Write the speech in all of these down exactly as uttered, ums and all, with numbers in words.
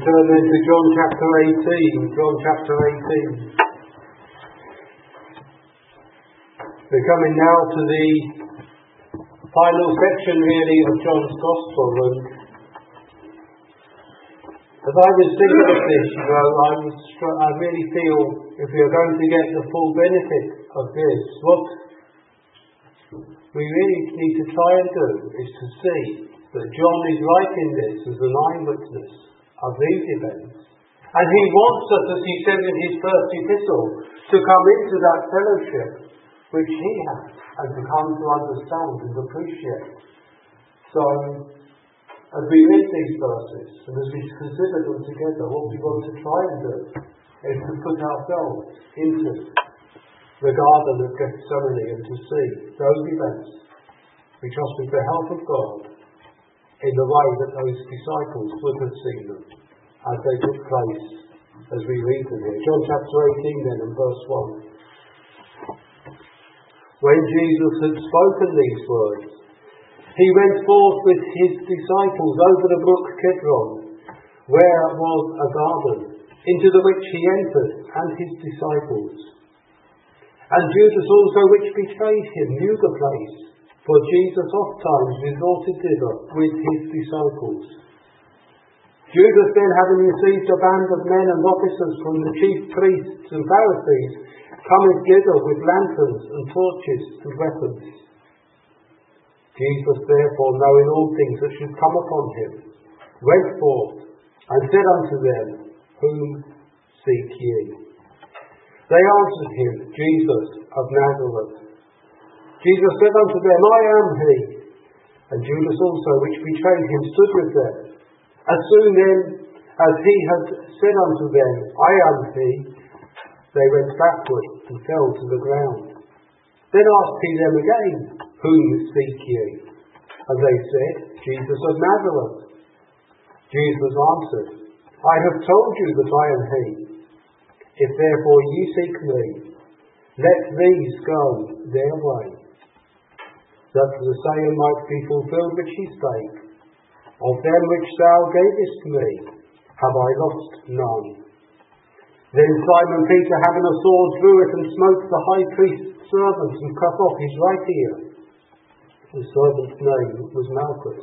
turn then to John chapter eighteen. John chapter eighteen. We're coming now to the final section really of John's Gospel, and as I was thinking of this, you know, I, was, I really feel if we are going to get the full benefit of this, what we really need to try and do is to see that John is writing this as an eyewitness of these events. And he wants us, as he said in his first epistle, to come into that fellowship which he has and to come to understand and appreciate. So, as we read these verses and as we consider them together, what we want to try and do is to put ourselves into the Garden of Gethsemane and to see those events, we trust with the help of God, in the way that those disciples would have seen them as they took place as we read them here. John chapter eighteen then and verse one. When Jesus had spoken these words, he went forth with his disciples over the brook Kidron, where was a garden, into the which he entered, and his disciples. And Judas also, which betrayed him, knew the place, for Jesus ofttimes resorted thither with his disciples. Judas then, having received a band of men and officers from the chief priests and Pharisees, cometh thither with lanterns and torches and weapons. Jesus therefore, knowing all things that should come upon him, went forth and said unto them, Whom seek ye? They answered him, Jesus of Nazareth. Jesus said unto them, I am he. And Judas also, which betrayed him, stood with them. As soon then as he had said unto them, I am he, they went backward and fell to the ground. Then asked he them again, Whom seek ye? And they said, Jesus of Nazareth. Jesus answered, I have told you that I am he. If therefore ye seek me, let these go their way, that the saying might be fulfilled which he spake, Of them which thou gavest me, have I lost none. Then Simon Peter, having a sword, drew it and smote the high priest's servant and cut off his right ear. The servant's name was Malchus.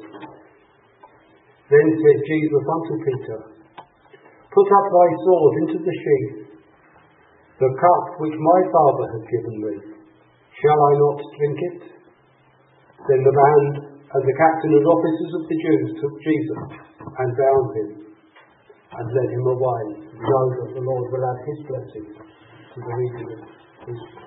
Then said Jesus unto Peter, Put up thy sword into the sheath. The cup which my Father hath given me, shall I not drink it? Then the band and the captain and officers of the Jews took Jesus and bound him and led him away. Know that the Lord will add his blessing to the reading of his word.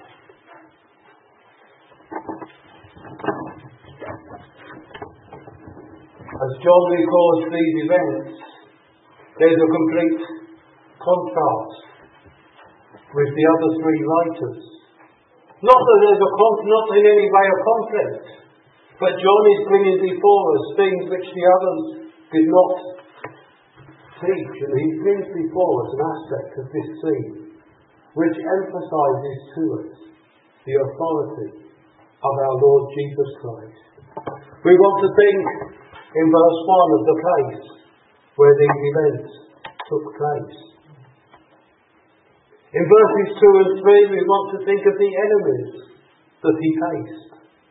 As John records these events, there's a complete contrast with the other three writers. Not that there's a con- not in any way a conflict, but John is bringing before us things which the others did not teach, and he brings before us an aspect of this scene which emphasises to us the authority of our Lord Jesus Christ. We want to think in verse one of the place where these events took place. In verses two and three we want to think of the enemies that he faced.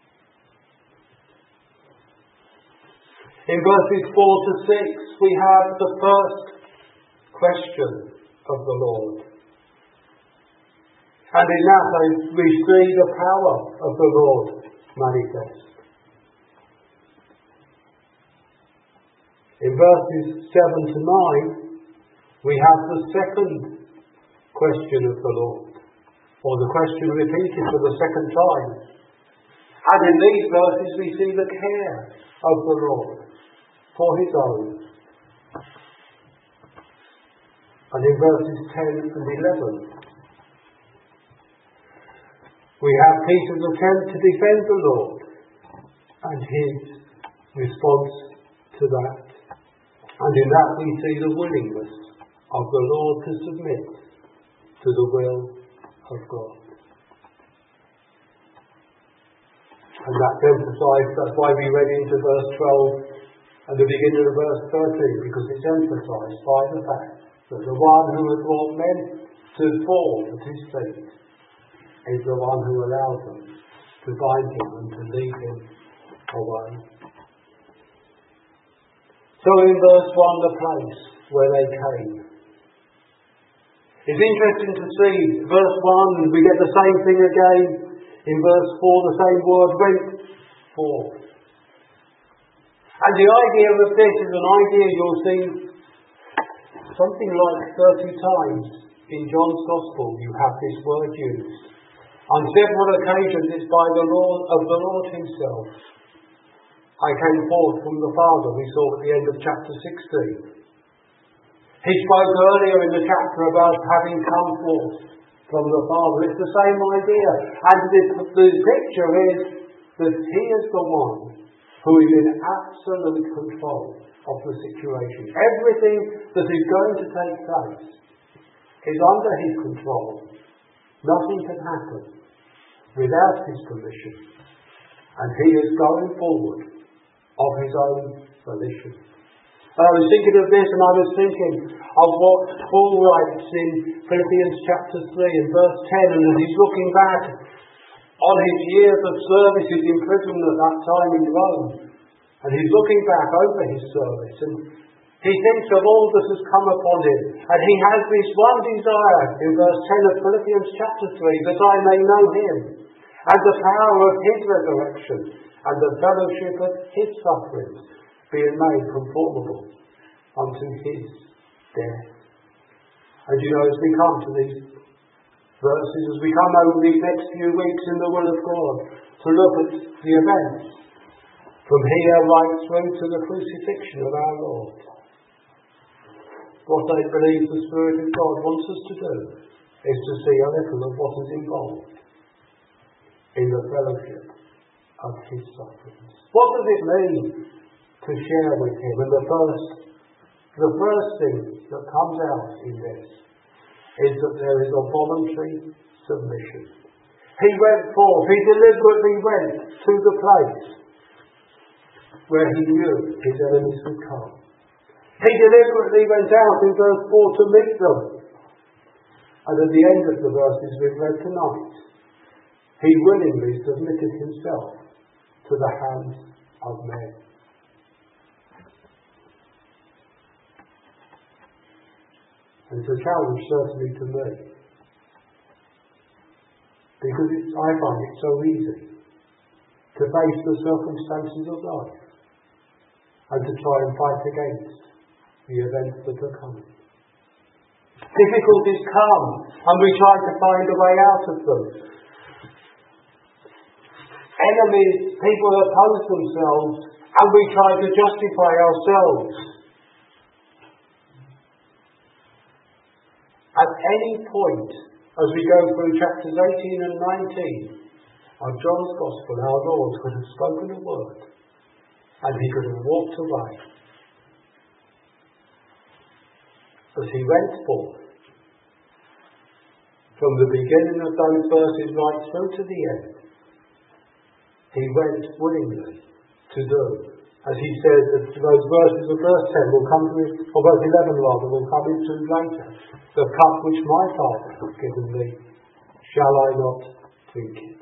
In verses four to six we have the first question of the Lord. And in that we see the power of the Lord manifest. In verses seven to nine we have the second question of the Lord, or the question repeated for the second time. And in these verses we see the care of the Lord for his own. And in verses ten and eleven we have Peter's attempt to defend the Lord and his response to that. And in that we see the willingness of the Lord to submit to the will of God. And that's emphasised, that's why we read into verse twelve at the beginning of verse thirteen, because it's emphasised by the fact that the one who has brought men to fall at his feet is the one who allows them to bind him and to lead him away. So in verse one, the place where they came. It's interesting to see verse one, we get the same thing again. In verse four, the same word, went forth. And the idea of this is an idea you'll see something like thirty times in John's Gospel. You have this word used. On several occasions it's by the Lord of the Lord himself. I came forth from the Father, we saw at the end of chapter sixteen. He spoke earlier in the chapter about having come forth from the Father. It's the same idea. And the, the picture is that he is the one who is in absolute control of the situation. Everything that is going to take place is under his control. Nothing can happen without his permission. And he is going forward of his own volition. I was thinking of this, and I was thinking of what Paul writes in Philippians chapter three and verse ten, and as he's looking back on his years of service, his imprisonment at that time in Rome, and he's looking back over his service, and he thinks of all that has come upon him, and he has this one desire in verse ten of Philippians chapter three, that I may know him, and the power of his resurrection, and the fellowship of his sufferings, being made conformable unto his death. And you know, as we come to these verses, as we come over these next few weeks in the will of God, to look at the events from here right through to the crucifixion of our Lord, what I believe the Spirit of God wants us to do is to see a little of what is involved in the fellowship of his sufferings. What does it mean to share with him? And the first, the first thing that comes out in this is that there is a voluntary submission. He went forth, he deliberately went to the place where he knew his enemies would come. He deliberately went out in verse four to meet them. And at the end of the verses we've read tonight, he willingly submitted himself to the hands of men. And it's a challenge certainly to me, because it's, I find it so easy to face the circumstances of life and to try and fight against the events that are coming. Difficulties come and we try to find a way out of them. Enemies, people oppose themselves and we try to justify ourselves. At any point, as we go through chapters eighteen and nineteen of John's Gospel, our Lord could have spoken a word and he could have walked away. But he went forth from the beginning of those verses right through to the end. He went willingly to do, as he says, that those verses of verse ten will come to it, or verse eleven rather, will come into later. The cup which my Father has given me, shall I not drink it?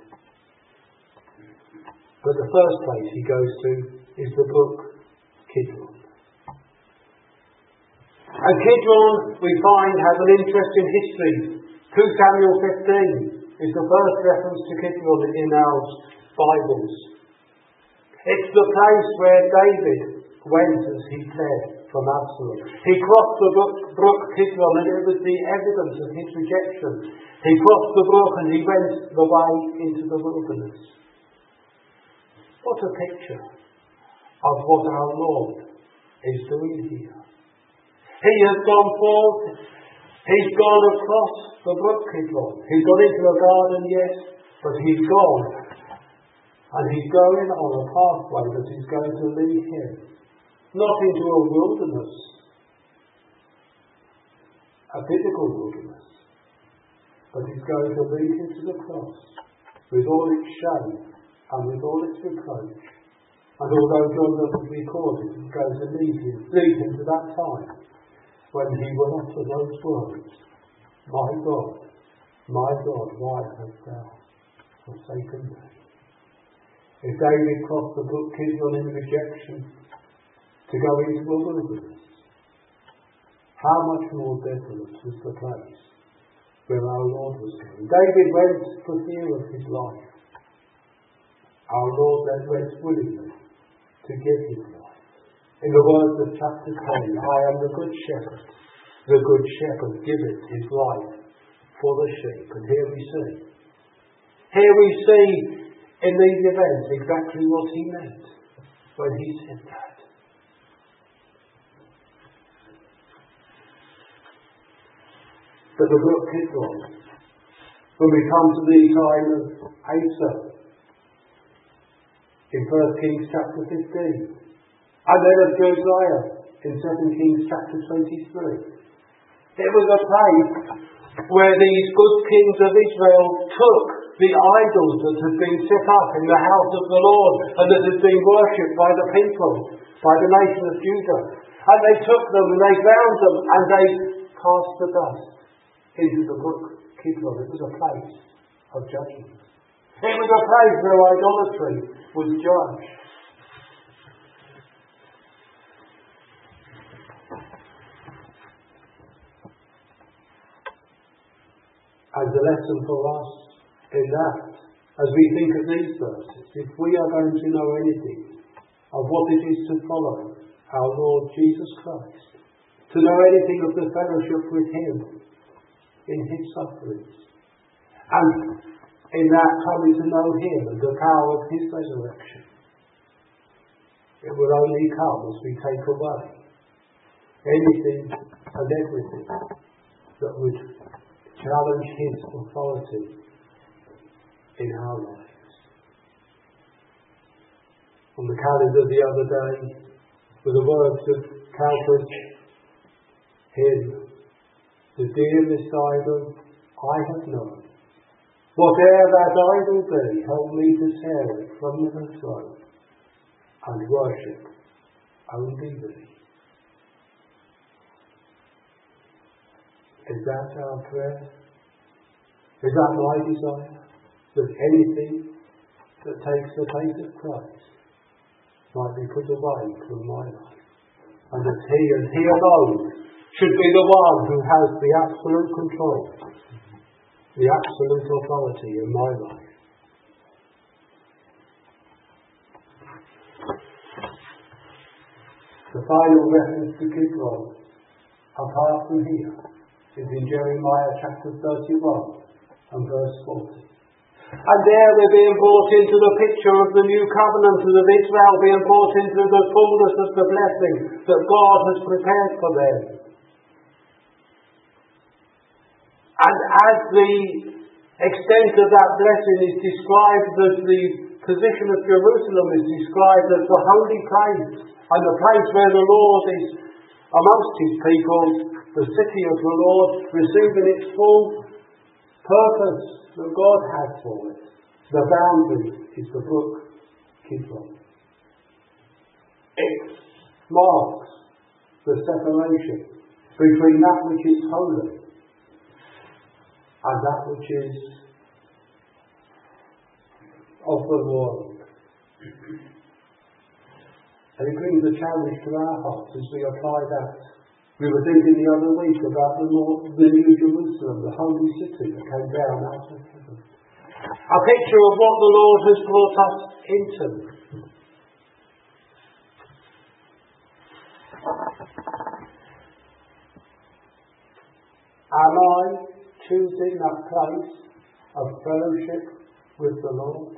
But the first place he goes to is the brook Kidron. And Kidron, we find, has an interesting history. Second Samuel fifteen is the first reference to Kidron in our Bibles. It's the place where David went as he fled from Absalom. He crossed the brook, brook Kidron, and it was the evidence of his rejection. He crossed the brook and he went the way into the wilderness. What a picture of what our Lord is doing here. He has gone forth, he's gone across the brook Kidron. He's gone into a garden, yes, but he's gone. And he's going on a pathway that is going to lead him, not into a wilderness, a physical wilderness, but he's going to lead him to the cross with all its shame and with all its reproach And although John doesn't record it, it goes to lead him, lead him to that time when he will utter those words, My God, my God, why hast thou forsaken me? If David crossed the brook Kidron in rejection to go into the wilderness, how much more desolate was the place where our Lord was going? David went for fear of his life. Our Lord then went willingly to give his life. In the words of chapter ten, I am the good shepherd. The good shepherd giveth his life for the sheep. And here we see. Here we see in these events exactly what he meant when he said that. But the brook Kidron, when we come to the time of Asa, in First Kings chapter fifteen, and then of Josiah in Second Kings chapter twenty-three. It was a place where these good kings of Israel took the idols that had been set up in the house of the Lord and that had been worshipped by the people, by the nation of Judah. And they took them and they bound them and they cast the dust into the brook Kidron. It was a place of judgment. It was a place where idolatry was judged. As a lesson for us in that, as we think of these verses, if we are going to know anything of what it is to follow our Lord Jesus Christ, to know anything of the fellowship with Him in His sufferings, and in that coming to know Him and the power of His resurrection, it will only come as we take away anything and everything that would challenge His authority in our lives. On the calendar the other day, were the words of Calvert's hymn, The dearest idol I have known, whate'er that idol be, help me to tear it from the throne and worship only Thee. Is that our prayer? Is that my desire? That anything that takes the place of Christ might be put away from my life, and that He and He alone should be the one who has the absolute control, the absolute authority in my life. The final reference to Kidron, apart from here, is in Jeremiah chapter thirty-one and verse forty. And there they're being brought into the picture of the new covenant of Israel, being brought into the fullness of the blessing that God has prepared for them. And as the extent of that blessing is described, as the position of Jerusalem is described as the holy place, and the place where the Lord is amongst His people, the city of the Lord, receiving its full purpose that God has for it. The boundary is the brook Kidron. It marks the separation between that which is holy and that which is of the world. And it brings a challenge to our hearts as we apply that. We were thinking the other week about the, Lord, the New Jerusalem, the holy city that came down out of heaven. A picture of what the Lord has brought us into. Am I choosing that place of fellowship with the Lord?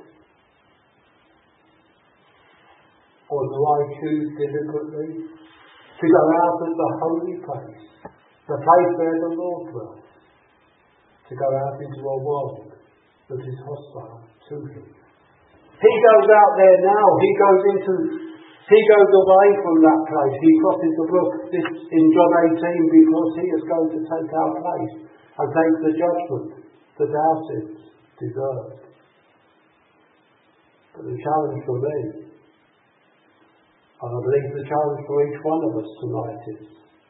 Or do I choose deliberately to go out of the holy place, the place where the Lord dwells, to go out into a world that is hostile to Him? He goes out there now. He goes into, he goes away from that place. He crosses the brook this in John eighteen because He is going to take our place and take the judgment that our sins deserve. But the challenge for me And I believe the challenge for each one of us tonight is,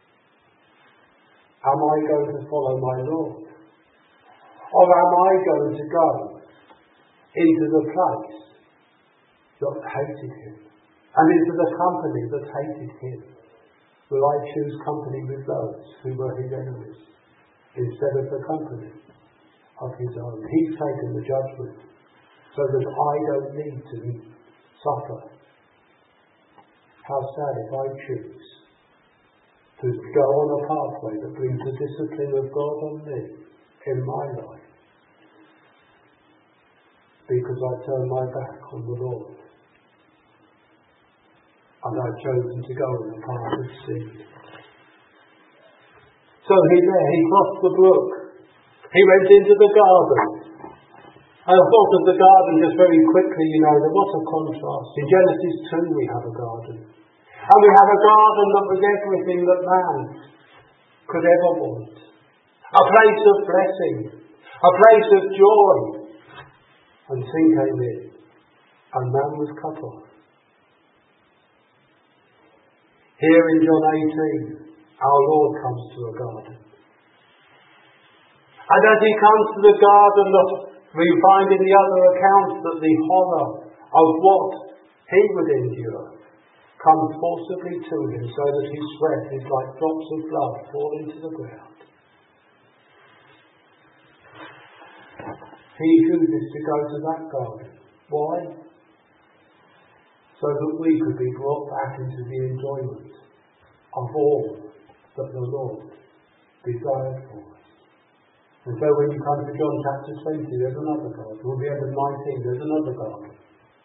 am I going to follow my Lord? Or am I going to go into the place that hated him? And into the company that hated him? Will I choose company with those who were his enemies instead of the company of his own? He's taken the judgment so that I don't need to suffer. How sad if I choose to go on a pathway that brings the discipline of God on me in my life because I turn my back on the Lord and I've chosen to go in the path of sin. So he there, he crossed the brook. He went into the garden. I thought of the garden just very quickly, you know, what a contrast. In Genesis two we have a garden. And we have a garden that was everything that man could ever want. A place of blessing. A place of joy. And sin came in. And man was cut off. Here in John eighteen, our Lord comes to a garden. And as he comes to the garden, we find in the other accounts that the horror of what he would endure comes forcibly to him so that his sweat is like drops of blood falling to the ground. He chooses to go to that garden. Why? So that we could be brought back into the enjoyment of all that the Lord desired for us. And so when you come to John chapter twenty, there's another garden. We'll be at nineteen, there's another garden.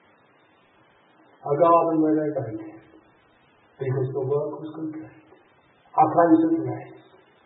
A garden where they waited, because the work was complete. A place of rest.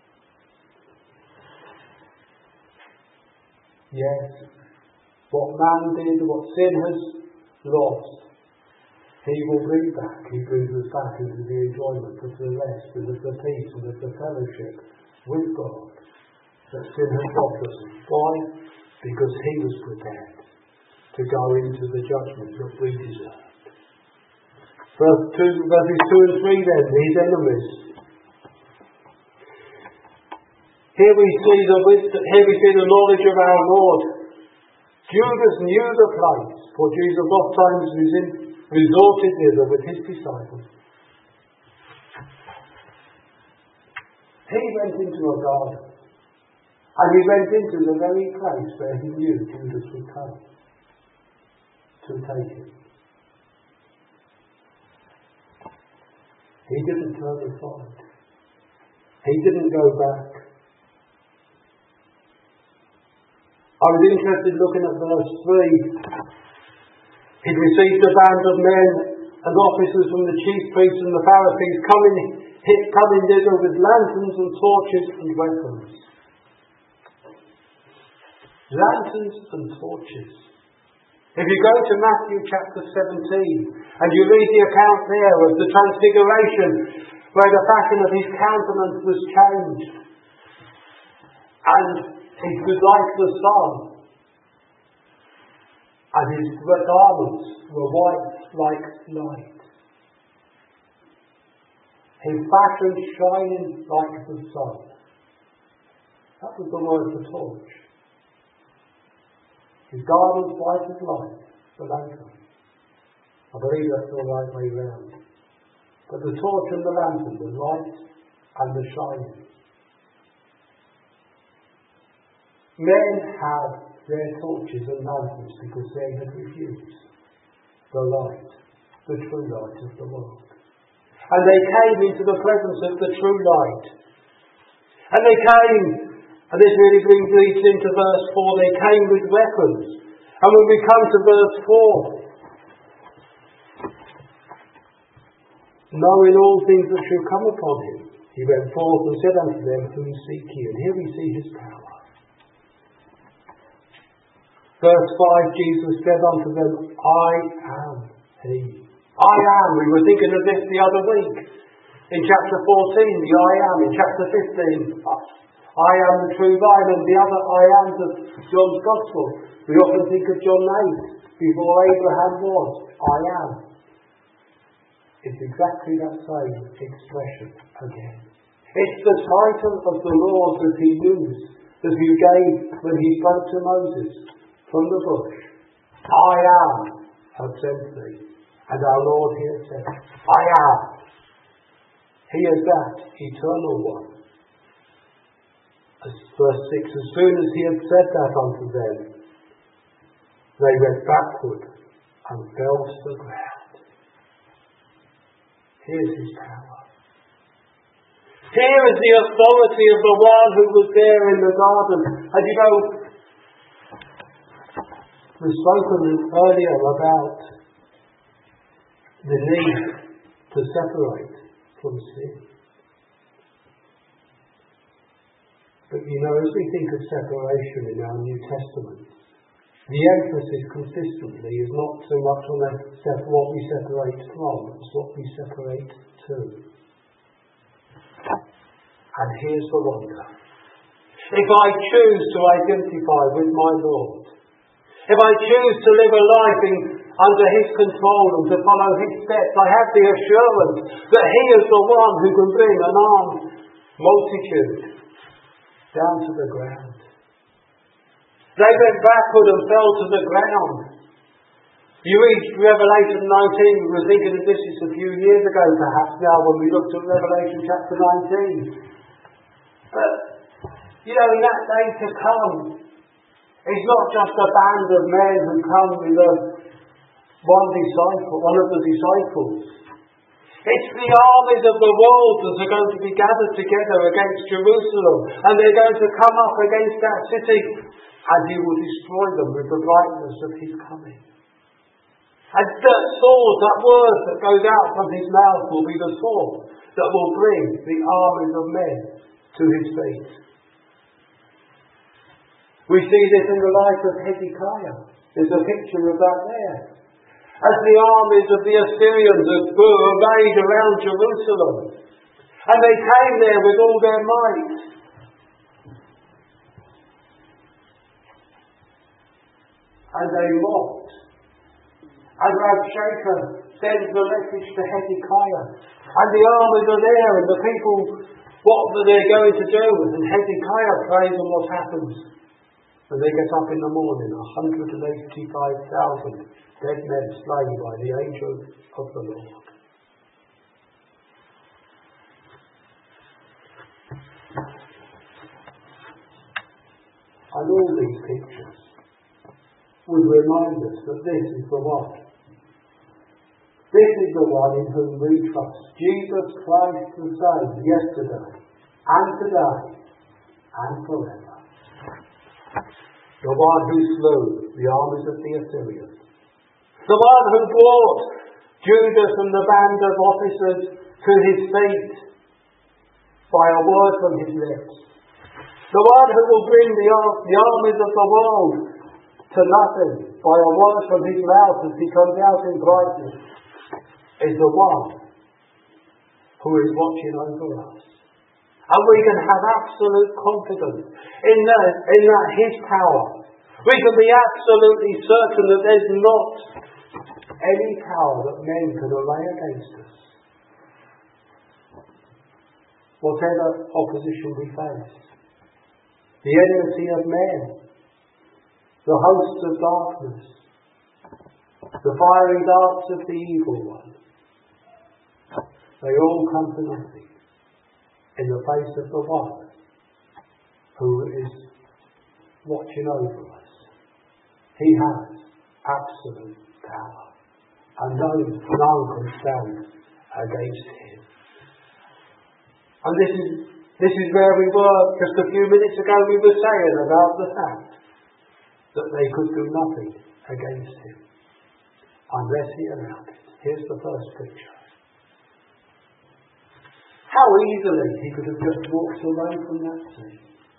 Yes, what man did, what sin has lost, he will bring back. He brings us back into the enjoyment of the rest and of the peace and of the fellowship with God that sin has robbed us. Why? Because he was prepared to go into the judgment that we deserve. Verse two, verses two and three then, his enemies. Here we see the here we see the knowledge of our Lord. Judas knew the place, for Jesus oft times resorted thither with his disciples. He went into a garden, and he went into the very place where he knew Judas would come to take him. He didn't turn aside. He didn't go back. I was interested looking at verse three. He'd received a band of men and officers from the chief priests and the Pharisees coming, coming thither with lanterns and torches and weapons. Lanterns and torches. If you go to Matthew chapter seventeen and you read the account there of the transfiguration where the fashion of his countenance was changed and he was like the sun and his garments were white like light. His fashion shining like the sun. That was the word for torch. His garments white as light, the lantern. I believe that's the right way round. But the torch and the lantern, the light and the shining. Men had their torches and lanterns because they had refused the light, the true light of the world. And they came into the presence of the true light. And they came, and this really brings leads into verse four, they came with weapons. And when we come to verse four, knowing all things that shall come upon him, he went forth and said unto them, whom seek ye? And here we see his power. Verse five, Jesus said unto them, I am he. I am. We were thinking of this the other week. In chapter fourteen, the I am. In chapter fifteen, I am the true vine. And the other I ams of John's Gospel. We often think of John eight. Before Abraham was, I am. It's exactly that same expression again. It's the title of the Lord that he used, that he gave when he spoke to Moses from the bush. I am have sent thee. And our Lord here said, I am. He is that eternal one. As verse six, as soon as he had said that unto them, they went backward and fell to the ground. Here's his power. Here is the authority of the one who was there in the garden. And you know, we've spoken earlier about the need to separate from sin. But you know, as we think of separation in our New Testament, the emphasis consistently is not so much on what we separate from, it's what we separate to. And here's the wonder. If I choose to identify with my Lord, if I choose to live a life in, under his control and to follow his steps, I have the assurance that he is the one who can bring an armed multitude down to the ground. They went backward and fell to the ground. You read Revelation nineteen, we were thinking of this just a few years ago perhaps now when we looked at Revelation chapter nineteen. But, you know, in that day to come, it's not just a band of men who come with a, one disciple, one of the disciples. It's the armies of the world that are going to be gathered together against Jerusalem, and they're going to come up against that city, and he will destroy them with the brightness of his coming. And that sword, that word that goes out from his mouth will be the sword that will bring the armies of men to his feet. We see this in the life of Hezekiah. There's a picture of that there. As the armies of the Assyrians were arrayed around Jerusalem, and they came there with all their might. And they mocked. And Rabshakeh sends the message to Hezekiah. And the armies are there, and the people, what are they going to do? And Hezekiah prays, and what happens? And they get up in the morning, one hundred eighty-five thousand dead men slain by the angel of the Lord. And all these pictures would remind us that this is the one. This is the one in whom we trust. Jesus Christ the same yesterday and today and forever. The one who slew the armies of the Assyrians. The one who brought Judas and the band of officers to his feet by a word from his lips. The one who will bring the, the armies of the world to nothing by a word from his mouth as he comes out in brightness is the one who is watching over us. And we can have absolute confidence in that, in that his power. We can be absolutely certain that there's not any power that men can array against us. Whatever opposition we face, the enmity of men, the hosts of darkness, the fiery darts of the evil one, they all come to nothing in the face of the one who is watching over us. He has absolute power, and no, none can stand against him. And this is this is where we were just a few minutes ago. We were saying about the fact that they could do nothing against him unless he allowed it. Here's the first picture. How easily he could have just walked away from that sea.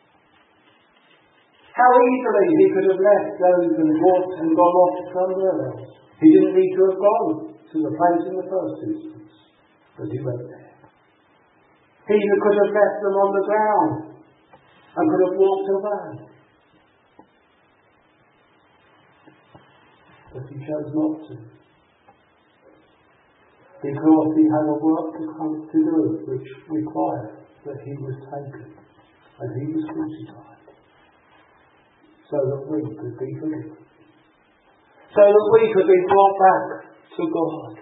How easily he could have left those and walked and gone off somewhere else. He didn't need to have gone to the place in the first instance, but he went there. He could have left them on the ground and could have walked away. But he chose not to. because he had a work to come to do which required that he was taken and he was crucified so that we could be forgiven, so that we could be brought back to God.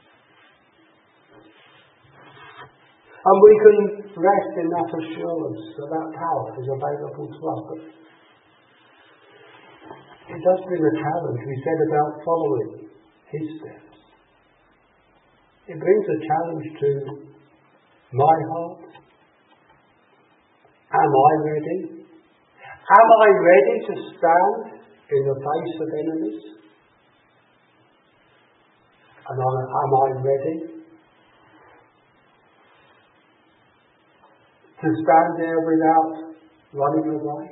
And we can rest in that assurance that that power is available to us. But it does bring a challenge, we said, about following his steps. It brings a challenge to my heart. Am I ready? Am I ready to stand in the face of enemies? And am I ready to stand there without running away?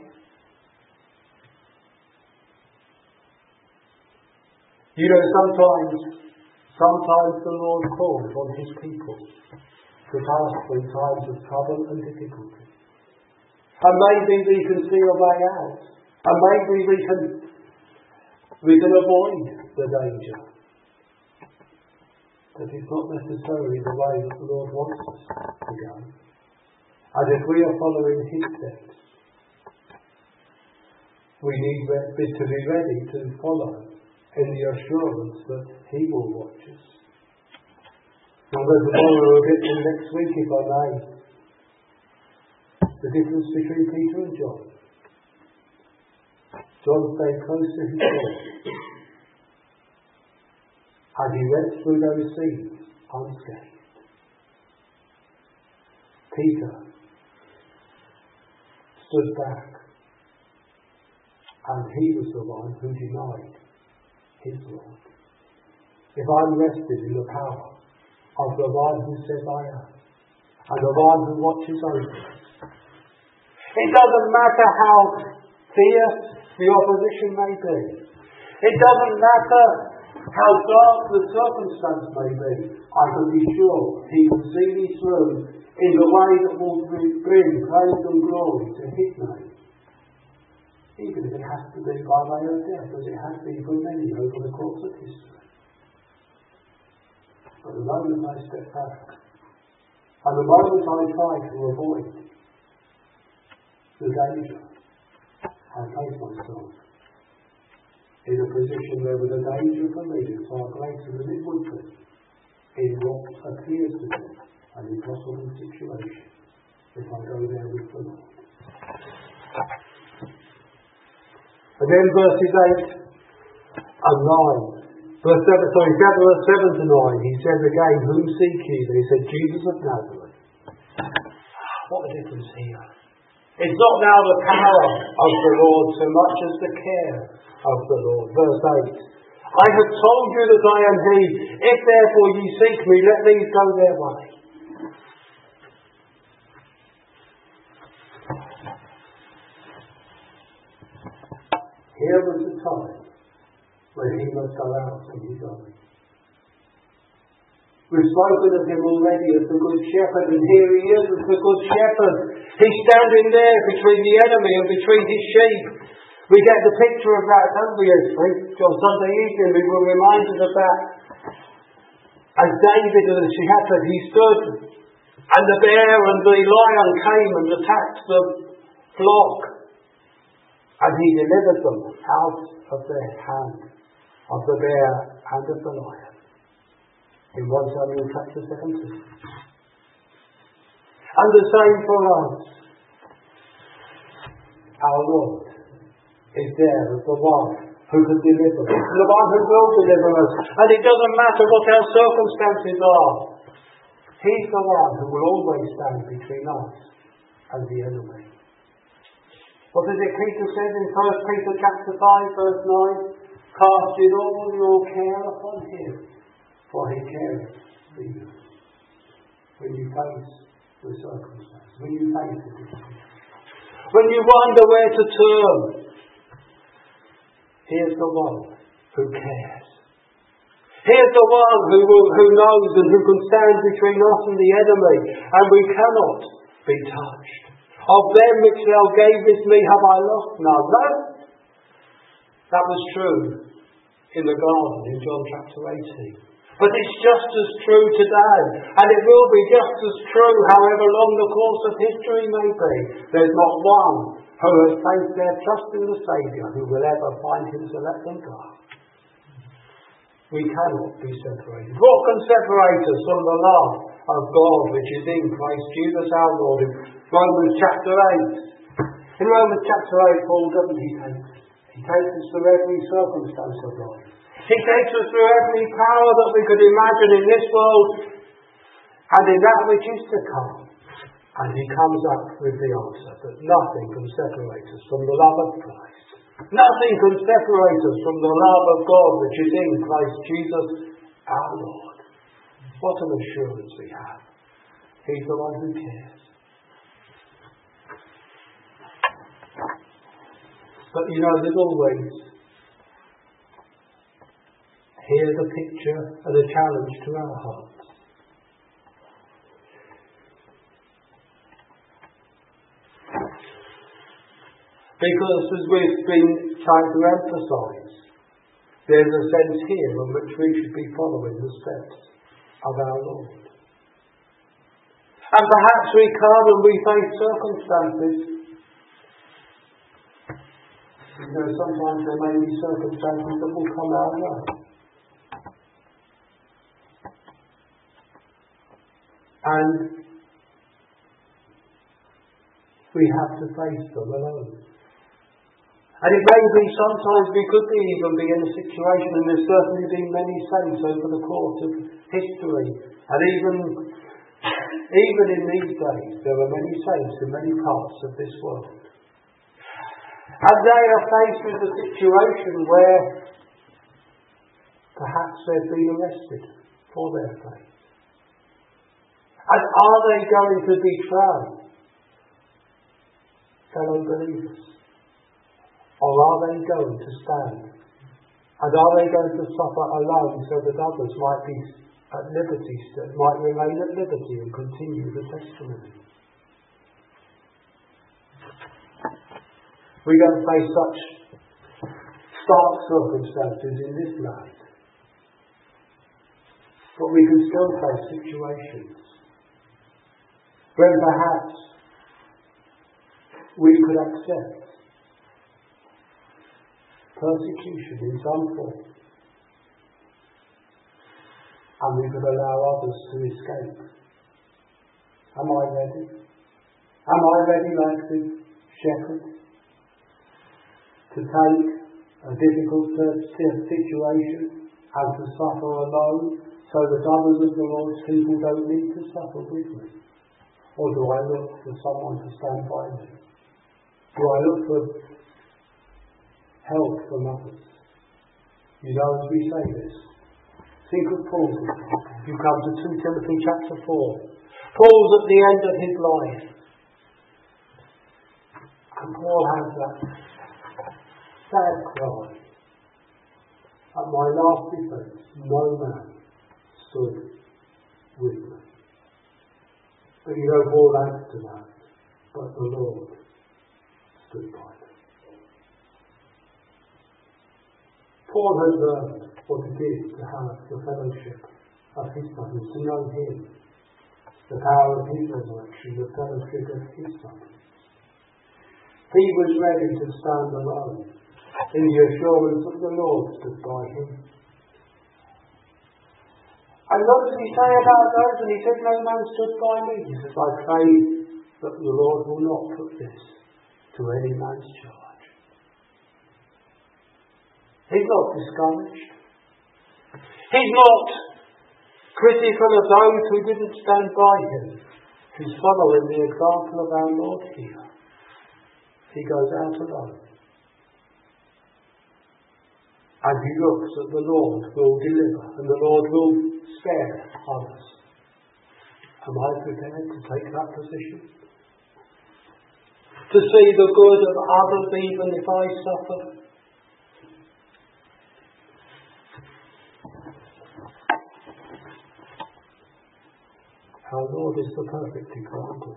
You know, sometimes, sometimes the Lord calls on his people to pass through times of trouble and difficulty. And maybe we can see a way out. And maybe we can, we can avoid the danger. But it's not necessarily the way that the Lord wants us to go. And if we are following his steps, we need to be ready to follow in the assurance that he will watch us. I'm going to borrow a bit from next week, if I may. The difference between Peter and John. John stayed close to his Lord, and he went through those seas unscathed. Peter stood back, and he was the one who denied his Lord. If I'm rested in the power of the one who says I am, and the one who watches over us, it doesn't matter how fierce the opposition may be. It doesn't matter how dark the circumstance may be. I can be sure he will see me through in the way that will bring praise and glory to his name. Even if it has to be by way of death, as it has been for many over the course of history. But the moment I step back, and the moment I try to avoid the danger, I place myself in a position where the danger for me is far greater than it would be in what appears to be an impossible situation if I go there with the Lord. And then verses eight and nine. Verse seven, sorry, verse seven to nine, he says again, whom seek ye? And he said, Jesus of Nazareth. What a difference here. It's not now the power of the Lord so much as the care of the Lord. Verse eight. I have told you that I am he. If therefore ye seek me, let these go their way. Here was the time when he must go out on his own. We've spoken of him already as the Good Shepherd, and here he is as the Good Shepherd. He's standing there between the enemy and between his sheep. We get the picture of that, don't we? On Sunday evening we were reminded of that. As David as the shepherd, he stood, and the bear and the lion came and attacked the flock. And he delivered them out of the hand of the bear and of the lion. In First Samuel chapter seventeen. And the same for us. Our Lord is there as the one who can deliver us, the one who will deliver us. And it doesn't matter what our circumstances are. He's the one who will always stand between us and the enemy. What is it Peter said in First Peter chapter five verse nine? Casting all your care upon him, for he cares for you. When you face the circumstance, when you face the difficulty, when you wonder where to turn, here's the one who cares. Here's the one who, will, who knows and who can stand between us and the enemy, and we cannot be touched. Of them which thou gavest me have I lost none. No. That was true in the garden in John chapter eighteen. But it's just as true today, and it will be just as true however long the course of history may be. There's not one who has placed their trust in the Saviour who will ever find him to let them go. We cannot be separated. What can separate us from the love of God which is in Christ Jesus our Lord? In Romans chapter eight. In Romans chapter eight, Paul doesn't he take us? He takes us through every circumstance of life. He takes us through every power that we could imagine in this world and in that which is to come. And he comes up with the answer that nothing can separate us from the love of Christ. Nothing can separate us from the love of God which is in Christ Jesus our Lord. What an assurance we have. He's the one who cares. But you know, there's always here the picture and the challenge to our hearts. Because as we've been trying to emphasise, there's a sense here in which we should be following the steps of our Lord. And perhaps we come and we face circumstances. You know, sometimes there may be circumstances that will come our way. And we have to face them alone. And it may be sometimes we could be even be in a situation, and there's certainly been many saints over the course of history, and even, even in these days there are many saints in many parts of this world. And they are faced with a situation where perhaps they've been arrested for their faith. And are they going to betray fellow believers? Or are they going to stand? And are they going to suffer alone so that others might be at liberty, might remain at liberty and continue the testimony? We don't face such stark circumstances in this life. But we can still face situations when perhaps we could accept persecution in some form, and we could allow others to escape. Am I ready? Am I ready like the shepherd to take a difficult situation and to suffer alone so that others of the Lord's people don't need to suffer with me? Or do I look for someone to stand by me? Do I look for help from others? You know, as we say this, think of Paul. You come to Second Timothy chapter four. Paul's at the end of his life. And Paul has that sad cry. At my last defence, no man stood with me. But you know, Paul adds to that, but the Lord stood by me. Paul has learned what it is to have the fellowship of his brothers, to know him, the power of his resurrection, the fellowship of his sufferings. He was ready to stand alone in the assurance that the Lord stood by him. And what does he say about those? And he said, no man stood by me. He says, I pray that the Lord will not put this to any man's charge. He's not discouraged. He's not critical of those who didn't stand by him. He's following the example of our Lord here. He goes out alone. And he looks that the Lord will deliver and the Lord will spare others. Am I prepared to take that position? To see the good of others even if I suffer? Our Lord is the perfect example.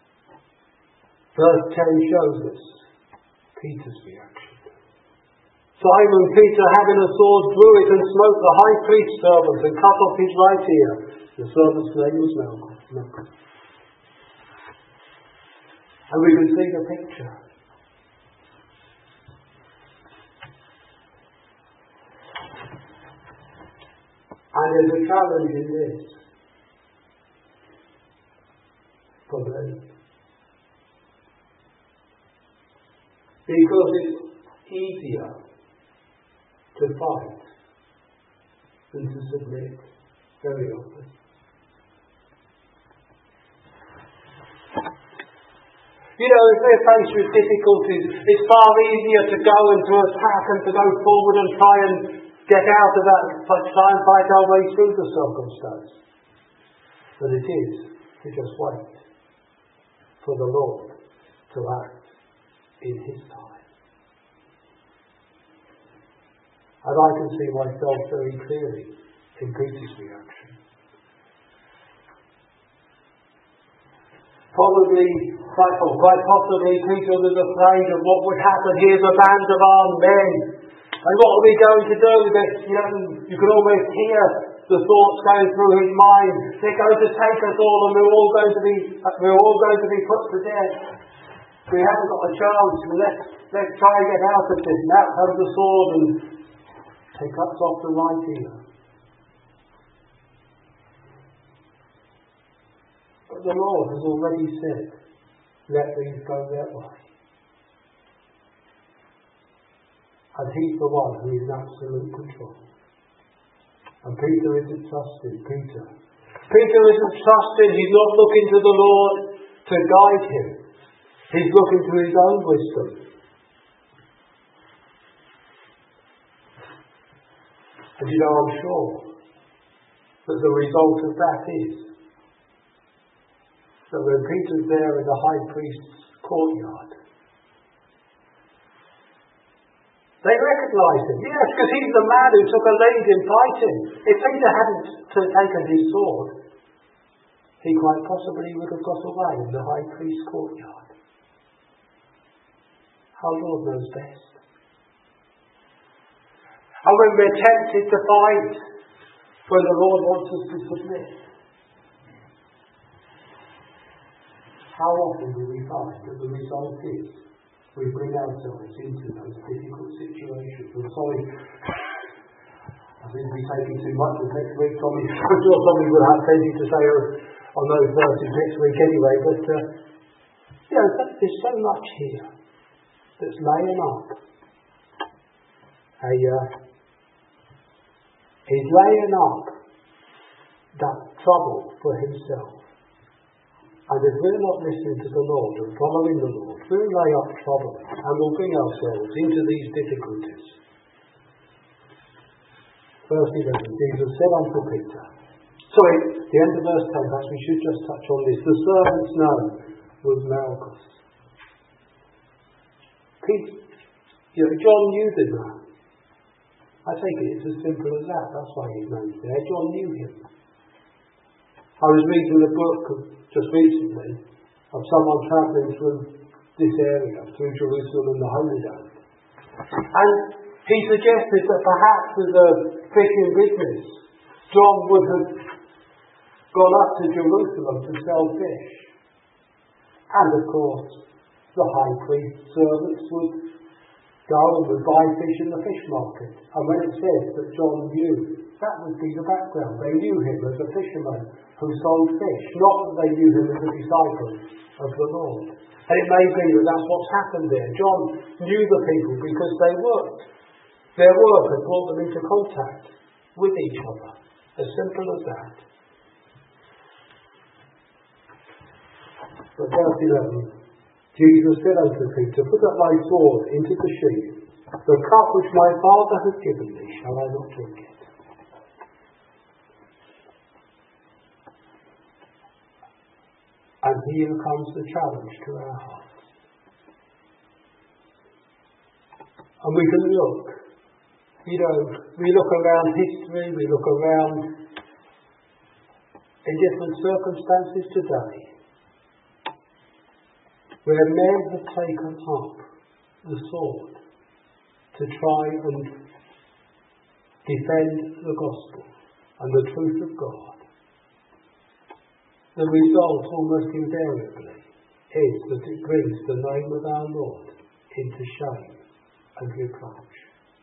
Verse ten shows us Peter's reaction. Simon Peter, having a sword, drew it and smote the high priest's servant and cut off his right ear. The servant's name was Malchus. And we can see the picture. And there's a challenge in this for me. Because it's easier to fight than to submit very often. You know, if we're faced with difficulties, it's far easier to go and to attack and to go forward and try and get out of that, try and fight our way through the circumstance. But it is to just wait for the Lord to act in His time. And I can see myself very clearly in Peter's reaction. Probably, quite, quite possibly, Peter was afraid of what would happen. Here's a band of armed men. And what are we going to do? That, you know, you can almost hear the thoughts going through his mind. They're going to take us all, and we're all going to be, we're all going to be put to death. We haven't got a chance. Let's let's try and get out of this. And out comes the sword and he cuts off the right ear. But the Lord has already said, "Let these go their way." And He's the one who is in absolute control. And Peter isn't trusting Peter. Peter isn't trusting. He's not looking to the Lord to guide him. He's looking to his own wisdom. And you know, I'm sure that the result of that is that when Peter's there in the high priest's courtyard, they recognise him. Yes, because he's the man who took a lead in fighting. If Peter hadn't taken his sword, he quite possibly would have got away in the high priest's courtyard. Our Lord knows best. And when we're tempted to fight, when the Lord wants us to submit, how often do we find that the result is we bring ourselves into those difficult situations? I'm sorry, I think we're taking too much of next week, Tommy. I'm sure Tommy will have plenty to say on those verses next week anyway, but uh, you know, there's so much here that's laying up. A, uh, he's laying up that trouble for himself. And if we're not listening to the Lord and following the Lord, we'll lay up trouble and we'll bring ourselves into these difficulties. Verse eleven, Jesus said unto Peter, sorry, the end of verse ten, perhaps we should just touch on this. The servant's name was Malchus. Peter, you know, John knew the man. I take it it's as simple as that. That's why his name's there. John knew him. I was reading a book just recently of someone travelling through this area, through Jerusalem and the Holy Land. And he suggested that perhaps as a fishing business, John would have gone up to Jerusalem to sell fish. And of course, the high priest's servants would go and would buy fish in the fish market. And when it says that John knew, that would be the background. They knew him as a fisherman who sold fish, not that they knew him as a disciple of the Lord. And it may be that that's what's happened there. John knew the people because they worked. Their work had brought them into contact with each other. As simple as that. But verse eleven, Jesus said unto Peter, put up thy sword into the sheath. The cup which my Father has given me, shall I not drink it? And here comes the challenge to our hearts. And we can look, you know, we look around history, we look around in different circumstances today, where men have taken up the sword to try and defend the gospel and the truth of God, the result almost invariably is that it brings the name of our Lord into shame and reproach.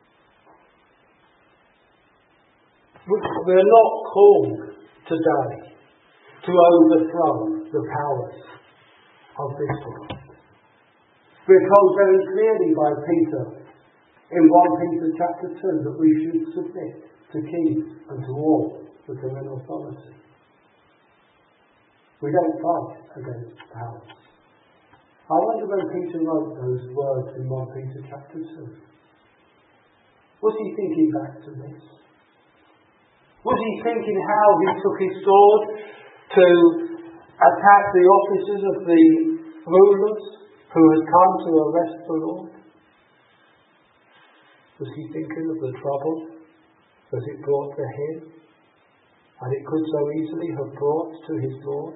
We're not called today to overthrow the powers of this world. We're told very clearly by Peter in First Peter chapter two that we should submit to kings and to all that are in authority. We don't fight against powers. I wonder when Peter wrote those words in First Peter chapter two. Was he thinking back to this? Was he thinking how he took his sword to attack the officers of the rulers who had come to arrest the Lord? Was he thinking of the trouble that it brought to him, and it could so easily have brought to his Lord?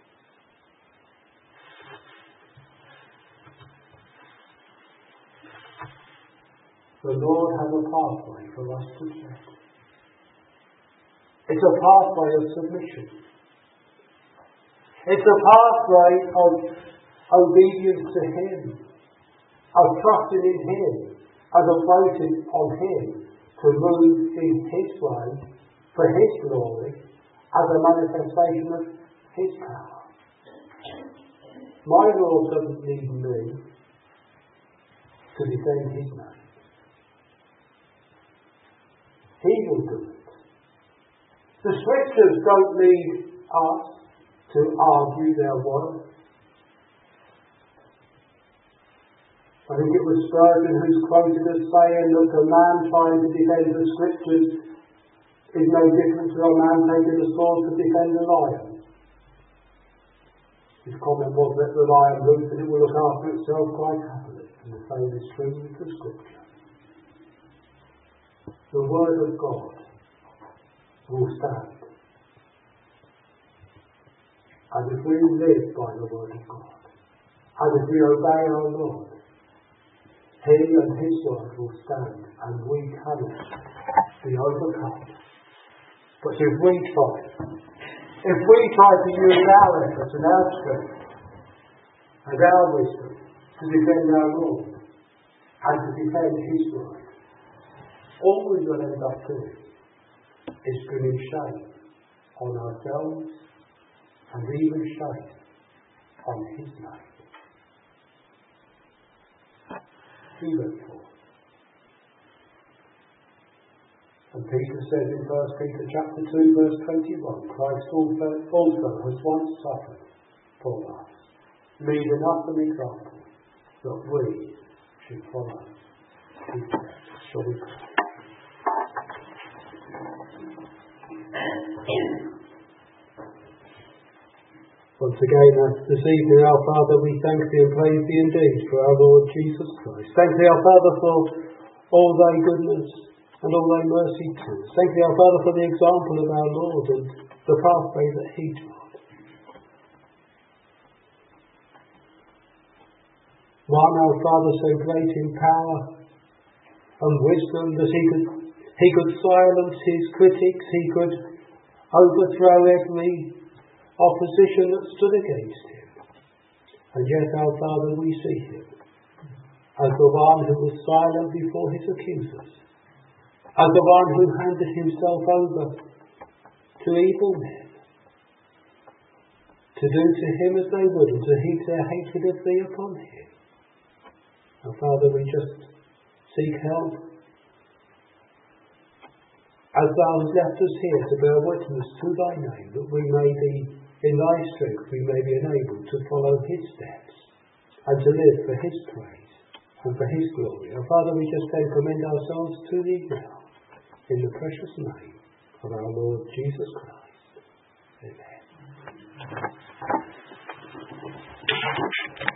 The Lord has a pathway for us to tread. It's a pathway of submission. It's a pathway of obedience to Him, of trusting in Him, and of waiting on Him to move in His way for His glory as a manifestation of His power. My Lord doesn't need me to defend His name. He will do it. The Scriptures don't need us to argue their worth. I think it was Spurgeon who's quoted as saying that a man trying to defend the Scriptures is no different to a man taking a sword to defend a lion. His comment was that the lion looks and it will look after itself quite happily, and the same is true with the Scripture. The Word of God will stand. And if we live by the Word of God, and if we obey our Lord, He and His Word will stand, and we cannot be overcome. But if we try, if we try to use our efforts and our strength and our wisdom to defend our Lord and to defend His Word, all we will end up doing is bringing shame on ourselves and even shame on His name. He went forth. And Peter says in First Peter chapter two verse twenty-one, Christ also, also has once suffered for us, leaving us an example that we should follow His steps. Shall we pray? Once again, uh, this evening, our Father, we thank Thee and praise Thee indeed for our Lord Jesus Christ. Thank Thee, our Father, for all Thy goodness and all Thy mercy to us. Thank Thee, our Father, for the example of our Lord and the pathway that He trod. One, our Father, so great in power and wisdom that He could He could silence His critics, He could overthrow every opposition that stood against Him. And yet, our Father, we see Him as the one who was silent before His accusers, as the one who handed Himself over to evil men, to do to Him as they would, and to heap their hatred of Thee upon Him. Our Father, we just seek help, as Thou hast left us here to bear witness to Thy name, that we may be, in Thy strength, we may be enabled to follow His steps and to live for His praise and for His glory. Our Father, we just then commend ourselves to Thee now, in the precious name of our Lord Jesus Christ. Amen.